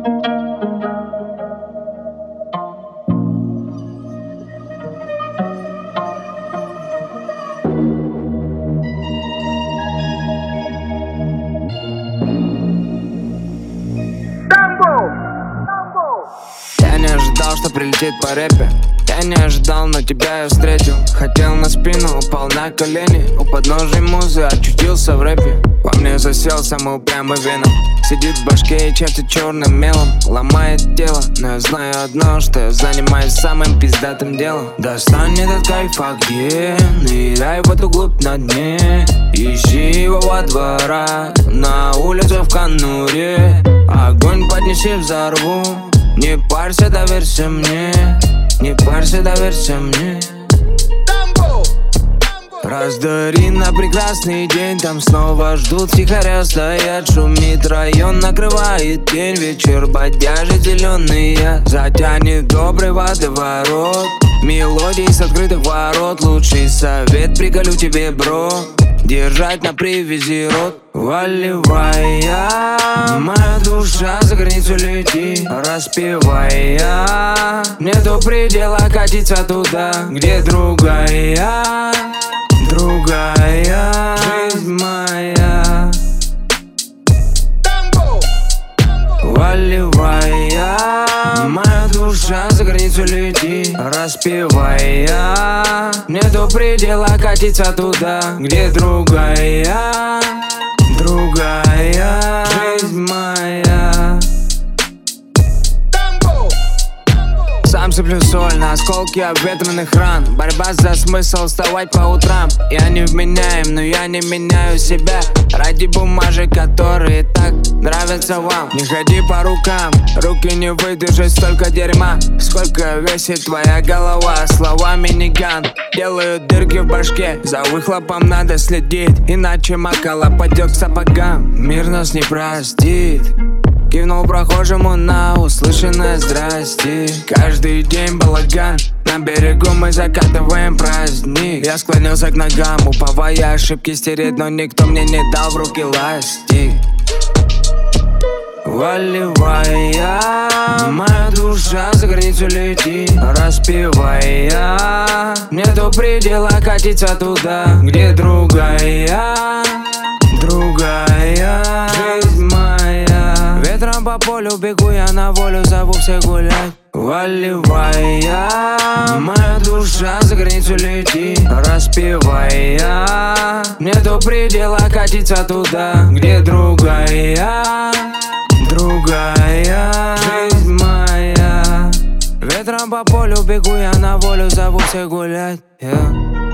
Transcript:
Я не ожидал, что прилетит по рэпе. Я не ожидал, но тебя я встретил. Хотел на спину, упал на колени. У подножия музы очутился в рэпе. Во мне засел самый упрямый веном. Сидит в башке и чертит черным мелом. Ломает тело, но я знаю одно, что я занимаюсь самым пиздатым делом. Достань этот кайф, а где? Ныряй в эту глубь на дне. Ищи его во дворах, на улице в конуре. Огонь поднеси, взорву. Не парься, доверься мне. Не парься, доверься мне. Раздари на прекрасный день. Там снова ждут, тихоря стоят. Шумит район, накрывает день. Вечер бодяжит зеленый. Затянет добрый водоворот. Мелодии с открытых ворот. Лучший совет приколю тебе, бро. Держать на привязи рот. Валивая, моя душа за границу лети. Распевая, мне до предела катиться туда, где другая, другая жизнь моя. Валивая, моя душа за границу лети. Распевая, мне до предела катиться туда, где другая, другая жизнь моя. Сам сыплю соль на осколки обветренных ран. Борьба за смысл вставать по утрам. Я не вменяем, но я не меняю себя ради бумажек, которые так нравятся вам. Не ходи по рукам, руки не выдержат столько дерьма. Сколько весит твоя голова, слова миниган делают дырки в башке. За выхлопом надо следить, иначе макала пойдет к сапогам. Мир нас не простит. Кивнул прохожему на услышанное здрасте. Каждый день балаган, на берегу мы закатываем праздник. Я склонился к ногам, уповая ошибки стереть, но никто мне не дал в руки ластик. Валивая, моя душа за границу лети. Распевая, мне до предела катиться туда, где другая, другая жизнь моя. Ветром по полю бегу я на волю, зову всех гулять. Валивая, моя душа за границу лети. Распевая, мне до предела катиться туда, где другая, другая жизнь моя. Ветром по полю бегу я на волю, зову всех гулять.